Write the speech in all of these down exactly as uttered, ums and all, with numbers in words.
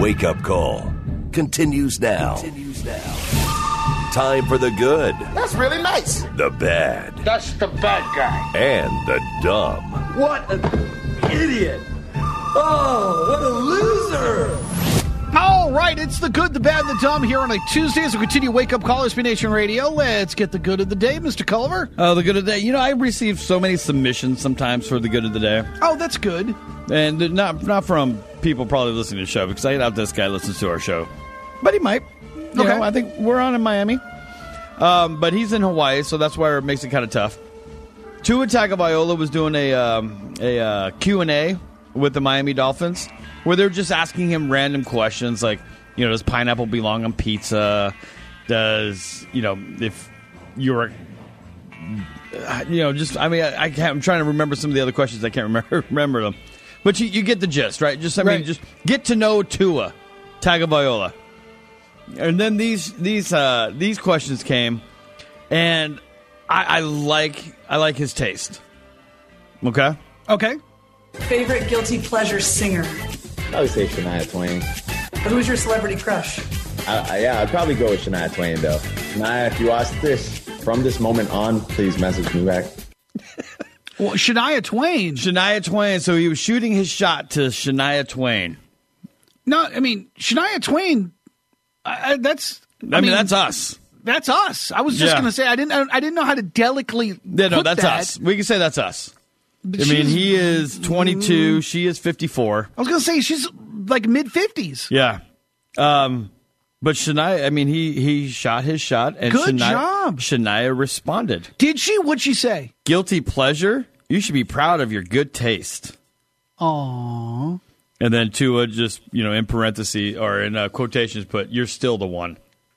wake-up call continues now. Continues now. Time for the good. That's really nice. The bad. That's the bad guy. And the dumb. What an idiot. Oh, what a loser. All right, it's the good, the bad, the dumb here on a Tuesday as we continue Wake Up Call, S B Nation Radio. Let's get the good of the day, Mister Culver. Oh, the good of the day. You know, I receive so many submissions sometimes for the good of the day. Oh, that's good. And not not from people probably listening to the show, because I doubt this guy listens to our show. But he might. You Okay. know, I think we're on in Miami. Um, but he's in Hawaii, so that's why it makes it kind of tough. Tua Tagovailoa was doing a, um, a uh, Q and A with the Miami Dolphins, where they're just asking him random questions like, you know, does pineapple belong on pizza? Does, you know, if you're, you know, just, I mean, I, I can't, I'm trying to remember some of the other questions. I can't remember, remember them. But you, you get the gist, right? Just, I mean, Right. just get to know Tua Tagovailoa. And then these, these, uh, these questions came, and I, I like, I like his taste. Okay? Okay. Favorite guilty pleasure singer? I would say Shania Twain. Who's your celebrity crush? I, I, yeah, I'd probably go with Shania Twain, though. Shania, if you watch this, from this moment on, please message me back. Well, Shania Twain. Shania Twain. So he was shooting his shot to Shania Twain. No, I mean, Shania Twain, I, I, that's... I, mean, that's us. That's us. I was just Yeah. going to say, I didn't I didn't know how to delicately Yeah, no, put that's that. us. We can say that's us. But I mean, she's- he is twenty-two. She is fifty-four. I was going to say, she's like mid-fifties. Yeah. Um, but Shania, I mean, he, he shot his shot. And Good Shania, job. Shania responded. Did she? What'd she say? Guilty pleasure? You should be proud of your good taste. Aww. And then Tua just, you know, in parentheses or in uh, quotations put, you're still the one.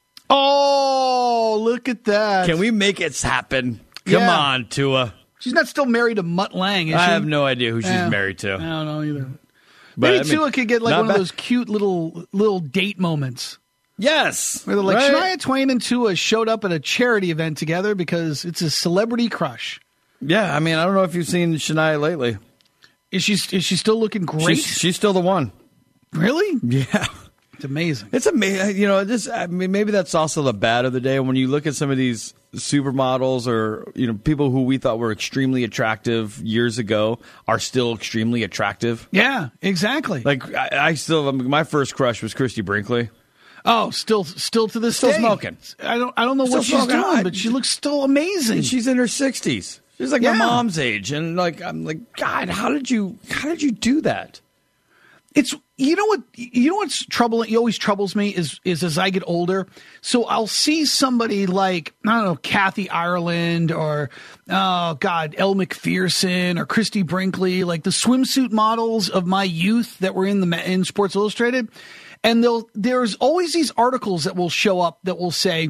Oh, look at that. Can we make it happen? Come Yeah. on, Tua. She's not still married to Mutt Lang, is I she? have no idea who she's Yeah. married to. I don't know either. But, Maybe I mean, Tua could get like not one of bad. those cute little little date moments. Yes. Where they're like, right? Shania Twain and Tua showed up at a charity event together because it's a celebrity crush. Yeah, I mean, I don't know if you've seen Shania lately. Is she is she still looking great? She's, she's still the one. Really? Yeah. It's amazing. It's amazing. You know, this, I mean, maybe that's also the bad of the day. When you look at some of these supermodels or, you know, people who we thought were extremely attractive years ago are still extremely attractive. Yeah, exactly. Like, I, I still, I mean, my first crush was Christy Brinkley. Oh, still still to this Still day. smoking. I don't I don't know Still what she's smoking. doing, I- but she looks still amazing. And she's in her sixties. She's like Yeah. my mom's age. And, like, I'm like, God, how did you, how did you do that? It's you know what you know what's troubling. It always troubles me is is as I get older. So I'll see somebody like I don't know Kathy Ireland or oh God Elle McPherson or Christy Brinkley, like the swimsuit models of my youth that were in the ma- in Sports Illustrated, and they'll there's always these articles that will show up that will say.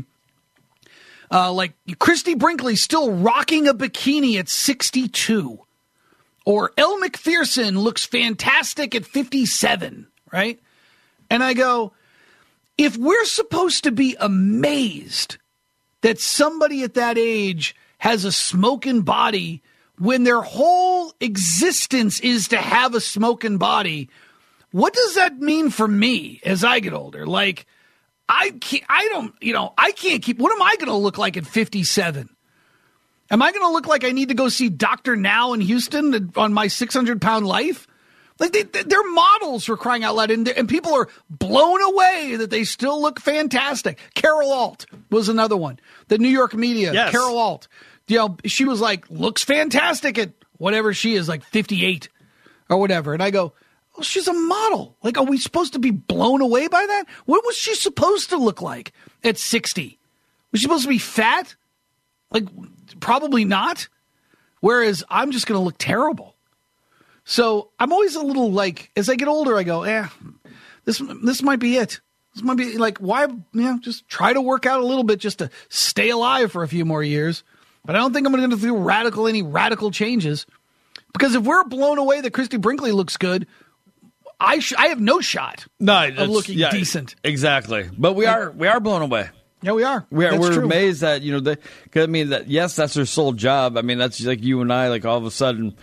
Uh, like Christy Brinkley still rocking a bikini at sixty-two. Or Elle McPherson looks fantastic at fifty-seven, right? And I go, if we're supposed to be amazed that somebody at that age has a smoking body when their whole existence is to have a smoking body, what does that mean for me as I get older? Like, I can't, I don't, you know, I can't keep, what am I going to look like at fifty-seven? Am I going to look like I need to go see Doctor Now in Houston on my six hundred pound life? Like, they, they're models for crying out loud, and, and people are blown away that they still look fantastic. Carol Alt was another one. The New York media, Yes. Carol Alt. You know, she was like, looks fantastic at whatever she is, like fifty-eight or whatever. And I go, well, she's a model. Like, are we supposed to be blown away by that? What was she supposed to look like at sixty? Was she supposed to be fat? Like, probably not. Whereas I'm just going to look terrible. So I'm always a little like, as I get older, I go, eh, this this might be it. This might be like, why, you know, just try to work out a little bit just to stay alive for a few more years. But I don't think I'm going to do radical, any radical changes. Because if we're blown away that Christy Brinkley looks good, I sh- I have no shot No, of looking yeah, decent. Exactly. But we are, we are blown away. Yeah, we are. We're, That's we're true. amazed that, you know, they, cause I mean, that yes, that's their sole job. I mean, that's like you and I, like all of a sudden,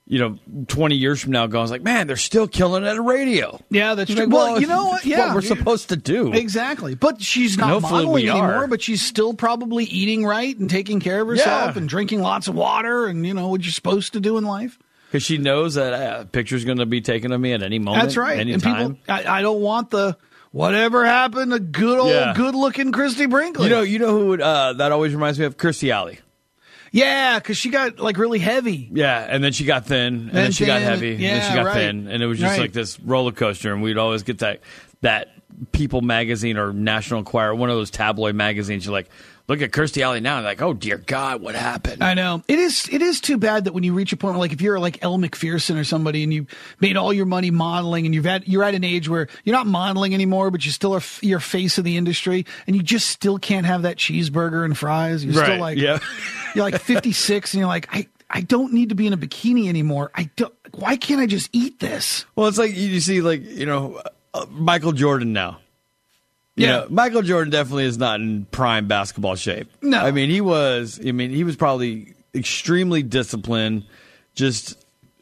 you know, twenty years from now, going like, man, they're still killing it at a radio. Yeah, that's You're true. like, Well, you know what? Yeah, what we're supposed to do. Exactly. But she's And not hopefully modeling we anymore, are. but she's still probably eating right and taking care of herself Yeah. and drinking lots of water and, you know, what you're supposed to do in life. Because she knows that uh, a picture's going to be taken of me at any moment. That's right. Any and time. people, I, I don't want the whatever happened to good old, Yeah. good-looking Christy Brinkley. You know, you know who would, uh, that always reminds me of? Kirstie Alley. Yeah, because she got, like, really heavy. Yeah, and then she got thin, and then, Then she got thin, heavy, and then yeah, she got right. thin, and it was just Right. like this roller coaster. And we'd always get that that People magazine or National Enquirer, one of those tabloid magazines. You're like, look at Kirstie Alley now, and like, oh dear God, what happened? I know. It is It is too bad that when you reach a point where, like, if you're like Elle McPherson or somebody and you made all your money modeling and you've at, you're at an age where you're not modeling anymore, but you still are f- you're face of the industry and you just still can't have that cheeseburger and fries. You're Right, still like, yeah. you're like fifty-six and you're like, I, I don't need to be in a bikini anymore. I don't, why can't I just eat this? Well, it's like you see, like, you know, uh, Michael Jordan now. You Yeah. know, Michael Jordan definitely is not in prime basketball shape. No. I mean, he was, I mean, he was probably extremely disciplined, just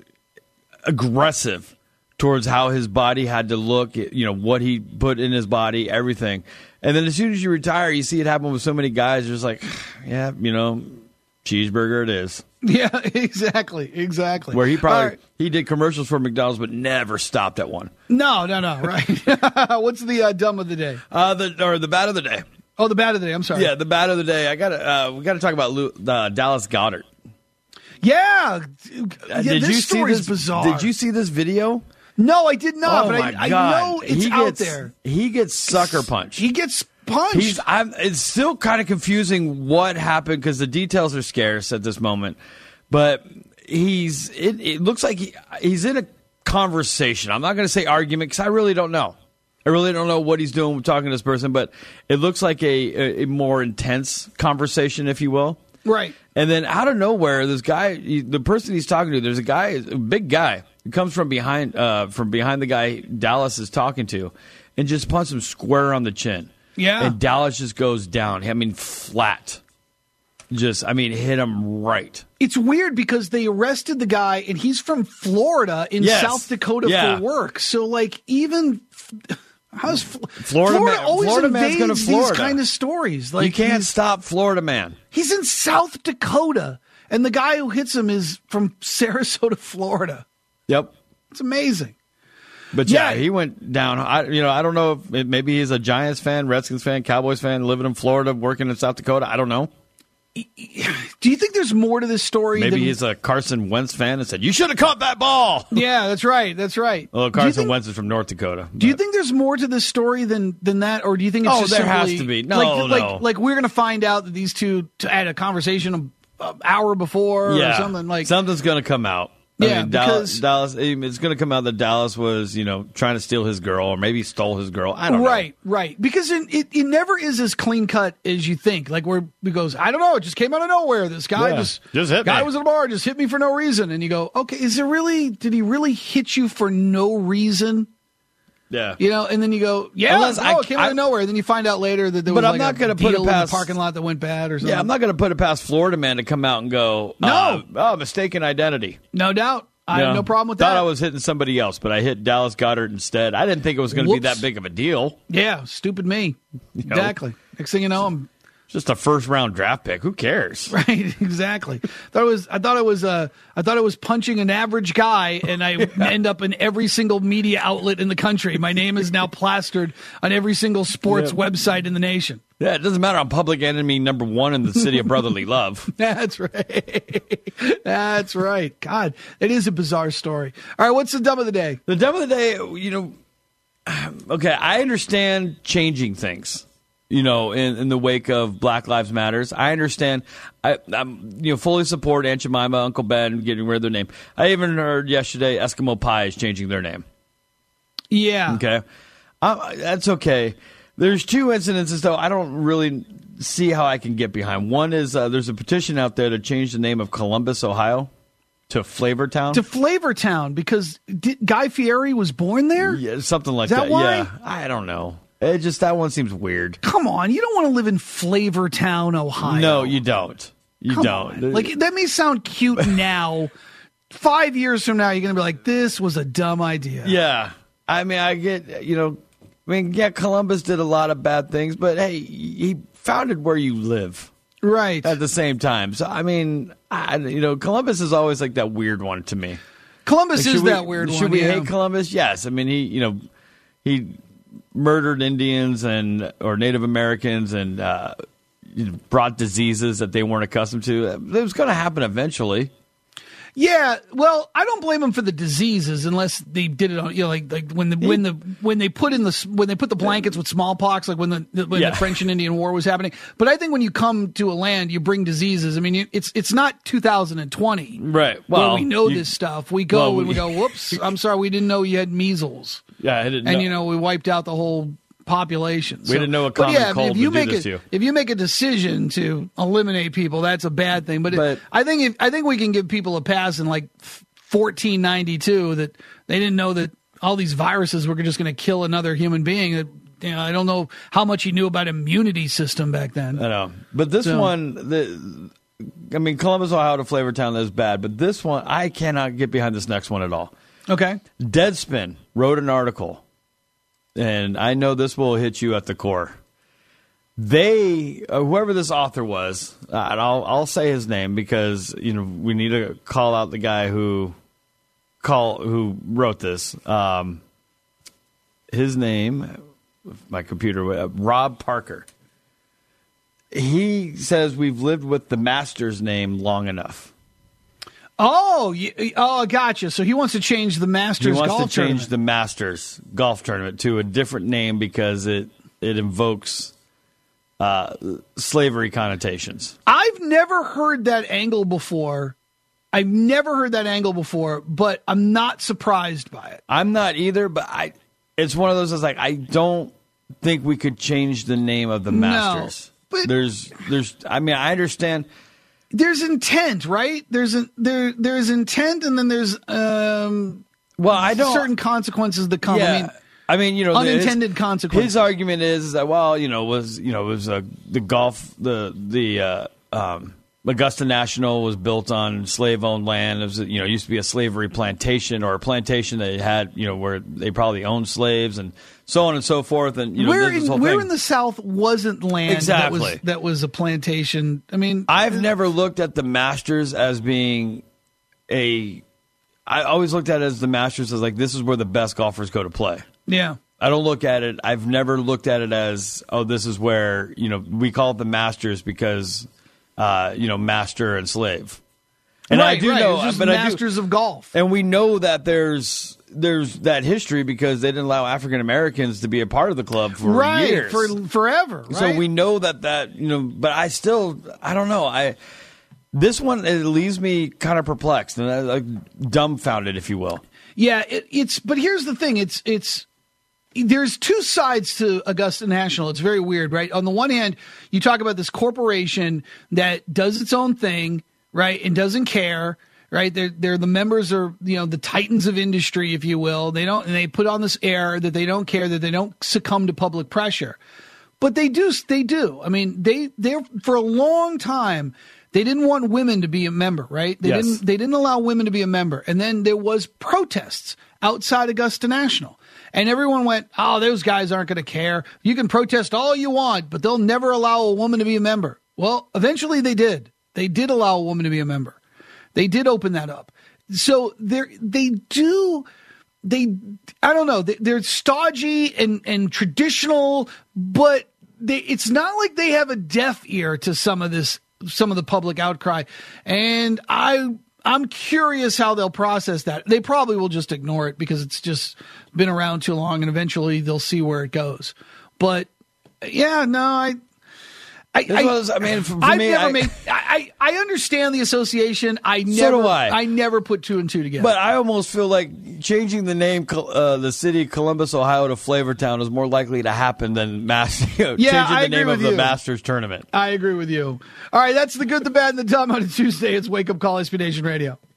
aggressive towards how his body had to look, you know, what he put in his body, everything. And then as soon as you retire, you see it happen with so many guys. You're just like, yeah, you know, cheeseburger it is. Yeah, exactly. Exactly. Where he probably, All right. he did commercials for McDonald's, but never stopped at one. No, no, no. Right. What's the uh, dumb of the day? Uh, the, or the bad of the day. Oh, the bad of the day. I'm sorry. Yeah, the bad of the day. I got to uh, we got to talk about Lou, uh, Dallas Goedert. Yeah. Uh, yeah did this you see story's this? bizarre. Did you see this video? No, I did not. oh but my I, God. I know it's he out gets, there. He gets sucker punched. He gets punched. He's. I'm, it's still kind of confusing what happened because the details are scarce at this moment. But he's. It, it looks like he, he's in a conversation. I'm not going to say argument because I really don't know. I really don't know what he's doing with talking to this person, but it looks like a, a, a more intense conversation, if you will. right. And then out of nowhere, this guy, he, the person he's talking to, there's a guy, a big guy, who comes from behind, uh, from behind the guy Dallas is talking to, and just punches him square on the chin. Yeah. And Dallas just goes down. I mean, flat. Just, I mean, hit him right. It's weird because they arrested the guy and he's from Florida in Yes. South Dakota Yeah. for work. So, like, even how's Fl- Florida man- always Florida man's invades going to Florida. these kind of stories? Like, you can't he's, stop Florida man. he's in South Dakota, and the guy who hits him is from Sarasota, Florida. Yep. It's amazing. But yeah, Yeah. he went down. I, you know, I don't know if it, maybe he's a Giants fan, Redskins fan, Cowboys fan, living in Florida, working in South Dakota. I don't know. Do you think there's more to this story? Maybe than, he's a Carson Wentz fan and said, "You should have caught that ball." Yeah, that's right. That's right. Well, Do you Carson think- Wentz is from North Dakota. Do you but- think there's more to this story than than that, or do you think it's Oh, just there has simply- to be. No, like, no. like like we're gonna find out that these two t- had a conversation an hour before yeah, or something like something's going to come out? I Yeah, mean, Dallas, because- Dallas. It's going to come out that Dallas was, you know, trying to steal his girl, or maybe stole his girl. I don't know. right, right. Because it, it it never is as clean cut as you think. Like where it goes, I don't know, it just came out of nowhere. This guy Yeah, just just hit guy me. was at a bar, just hit me for no reason, and you go, okay, is it really? Did he really hit you for no reason? Yeah. You know, and then you go, yeah, Unless no, I- it came out I- of nowhere. Then you find out later that there But was I'm like not a gonna put it deal in past- the parking lot that went bad or something. Yeah, I'm not going to put it past Florida man to come out and go, No. uh, oh, mistaken identity. No doubt. I You have know, no problem with Thought that. I was hitting somebody else, but I hit Dallas Goedert instead. I didn't think it was going to be Whoops. that big of a deal. Yeah, stupid me. You know? Exactly. Next thing you know, I'm Just a first round draft pick. Who cares? right. Exactly. Thought it was. I thought it was. Uh, I thought it was punching an average guy, and I end up in every single media outlet in the country. My name is now plastered on every single sports Yep. website in the nation. Yeah, it doesn't matter. I'm public enemy number one in the city of brotherly love. That's right. That's right. God, it is a bizarre story. All right, what's the dumb of the day? The dumb of the day, you know, okay, I understand changing things, you know, in, in the wake of Black Lives Matters. I understand. I, I'm, you know, fully support Aunt Jemima, Uncle Ben getting rid of their name. I even heard yesterday Eskimo Pie is changing their name. Yeah. Okay. Um, that's okay. There's two incidences, though, I don't really see how I can get behind. One is uh, there's a petition out there to change the name of Columbus, Ohio to Flavortown. To Flavortown because did, Guy Fieri was born there. Yeah, something like Is that that. why? Yeah. I don't know. It just, that one seems weird. Come on, you don't want to live in Flavortown, Ohio. No, you don't. You Come don't. on. Like that may sound cute now, five years from now, you're going to be like, this was a dumb idea. Yeah. I mean, I get, you know, I mean, yeah, Columbus did a lot of bad things, but hey, he founded where you live. Right. At the same time. So, I mean, I, you know, Columbus is always like that weird one to me. Columbus like, is we, that weird should one. Should we yeah. hate Columbus? Yes. I mean, he, you know, he murdered Indians and or Native Americans and uh, brought diseases that they weren't accustomed to. It was going to happen eventually. Yeah, well, I don't blame them for the diseases unless they did it on, you know, like like when the when the when they put in the when they put the blankets with smallpox, like when the when Yeah. the French and Indian War was happening. But I think when you come to a land, you bring diseases. I mean, you- it's it's not two thousand twenty, Right. where Well, we know you- this stuff. We go well, and we go, whoops, I'm sorry, we didn't know you had measles, Yeah, I didn't and know. you know we wiped out the whole population. We didn't know a but common yeah, cold if you would do make this a, to you. If you make a decision to eliminate people, that's a bad thing. But, it- But- I think if, I think we can give people a pass in like fourteen ninety-two that they didn't know that all these viruses were just going to kill another human being. That, you know, I don't know how much he knew about immunity system back then. I know. But this So- one, the, I mean, Columbus, Ohio to Flavortown is bad, but this one, I cannot get behind this next one at all. Okay. Deadspin wrote an article, and I know this will hit you at the core. They, uh, whoever this author was, uh, and I'll I'll say his name because you know we need to call out the guy who call who wrote this. Um, his name, my computer, uh, Rob Parker. He says we've lived with the Masters name long enough. Oh, you, oh, gotcha. So he wants to change the Masters He wants golf to change tournament. the Masters golf tournament to a different name because it it invokes uh, slavery connotations. I've never heard that angle before. I've never heard that angle before, but I'm not surprised by it. I'm not either, but I. It's one of those that's like I don't think we could change the name of the No, Masters. but- there's there's. I mean, I understand. There's intent, right? There's a, there there's intent, and then there's um, Well, I don't. certain consequences that come. Yeah. I mean, I mean, you know, unintended his, consequences. His argument is that, well, you know, was you know, it was uh, the golf, the the uh, um, Augusta National was built on slave-owned land. It was, you know, it used to be a slavery plantation or a plantation that had, you know, where they probably owned slaves and so on and so forth. And you know, where there's this in whole where thing. in the South wasn't land Exactly. that was that was a plantation? I mean, I've never looked at the Masters as being a. I always looked at it as the Masters as like this is where the best golfers go to play. yeah. I don't look at it. I've never looked at it as, oh, this is where, you know, we call it the Masters because, uh, you know, master and slave. And right, I do right. know, It's just but I do, masters of golf. and we know that there's there's that history because they didn't allow African Americans to be a part of the club for right years. for forever. Right? So we know that that you know, but I still I don't know. I this one it leaves me kind of perplexed and uh, like dumbfounded, if you will. Yeah, it, it's. But here's the thing: it's it's. There's two sides to Augusta National. It's very weird, right? On the one hand, you talk about this corporation that does its own thing, right, and doesn't care, right? They're they're the members are you know the titans of industry, if you will. They don't and they put on this air that they don't care, that they don't succumb to public pressure, but they do. They do. I mean, they they're for a long time. They didn't want women to be a member, right? They Yes. didn't. They didn't allow women to be a member, and then there was protests outside Augusta National, and everyone went, "Oh, those guys aren't going to care. You can protest all you want, but they'll never allow a woman to be a member." Well, eventually they did. They did allow a woman to be a member. They did open that up. So they they do. They I don't know. They, they're stodgy and and traditional, but they, it's not like they have a deaf ear to some of this. Some of the public outcry, and I I'm curious how they'll process that. They probably will just ignore it because it's just been around too long, and eventually they'll see where it goes. But yeah, no, I. I, This was- I mean, for- for I've me, never I- made. I, I I understand the association. I So never. do I. I never put two and two together. But I almost feel like changing the name, uh, the city Columbus, Ohio, to Flavortown is more likely to happen than mass, you know, Yeah, changing I the agree name with of the you. Masters tournament. I agree with you. All right, that's the good, the bad, and the dumb on a Tuesday. It's Wake Up Call, S B Nation Radio.